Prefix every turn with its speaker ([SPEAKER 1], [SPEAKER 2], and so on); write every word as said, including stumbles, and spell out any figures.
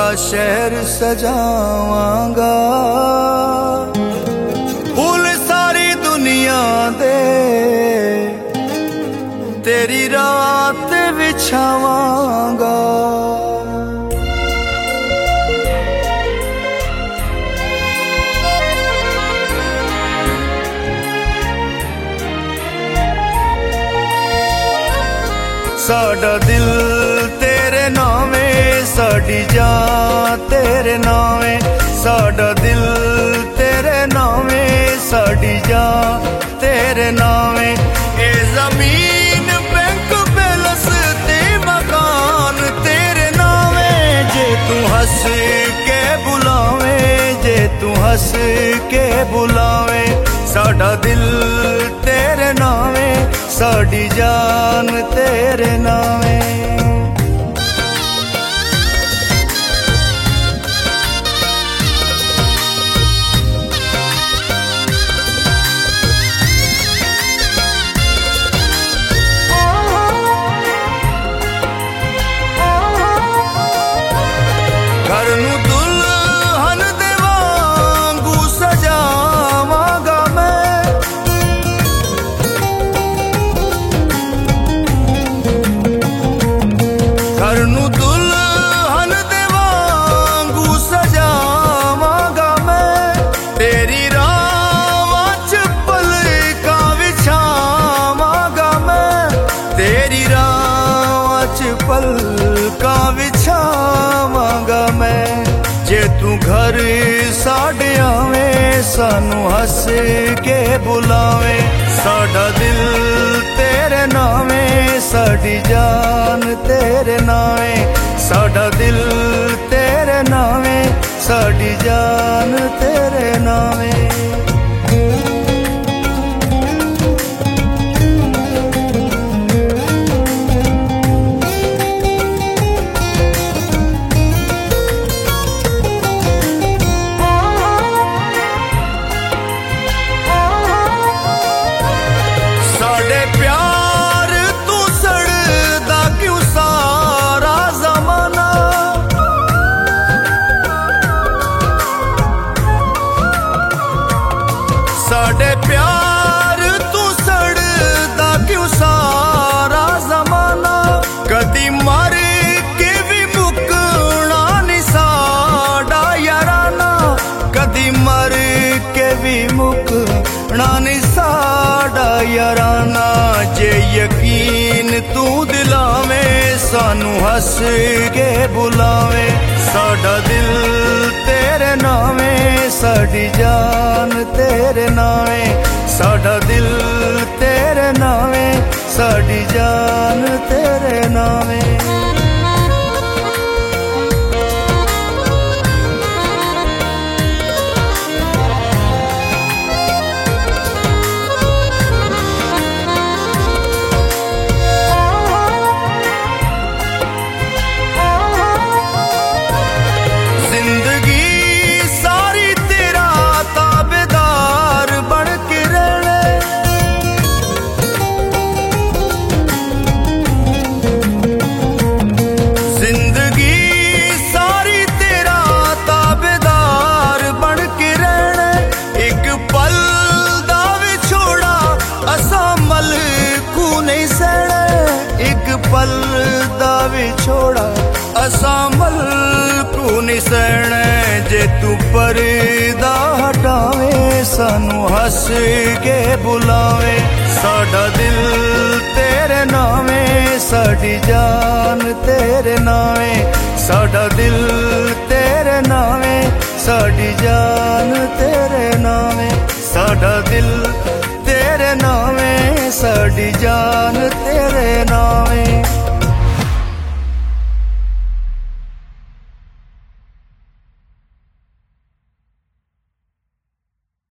[SPEAKER 1] शहर सजावांगा, फूल सारी दुनिया दे तेरी रात बिछावांगा। साडा दिल तेरे नावे, साडी जान तेरे नावे, साडा दिल तेरे नावे, साडी जान तेरे नावे। ए जमीन बैंक बैलेंस ते मकान तेरे नावे, जे तू हंस के बुलावे, जे तू हंस के बुलावे। साडा दिल तेरे नावे, साडी जान तेरे नावे। घर नू दुल्हन दे वांगू सजावांगा मैं, घर नू दुल्हन दे वांगू सजावांगा मैं। तेरी रावां च पलकां विछावांगा मैं, तेरी रावां च पलकां विछावांगा मैं। जे तू घर साडे आवे, सानू हंस के बुलावे। साडा दिल तेरे नावे, साडी जान तेरे नावे, साडा दिल तेरे नावे, साडी जान तेरे नावे। प्यार तू सड़दा क्यों सारा जमाना, साडे प्यार तू सड़दा क्यों सारा जमाना। कदी मर के भी मुकना नी साडा याराना, कदी मर के भी मुकना नी साडा याराना। जे यकीन तू दिलावे, सानू हंस के बुलावे। साडा दिल तेरे नावे, साडी जान तेरे नावे, साडा दिल तेरे नावे, साडी जान तेरे नावे। पल दा विछोड़ा असां मलकू नी सहने। जे तू पर्दा हटावे, सानू हंस के बुलावे। साडा दिल तेरे नावे, साडी जान तेरे नावे, साडा दिल तेरे नावे, साडी जान तेरे नावे, साडा दिल तेरे नावे, साडी जान तेरे नावे।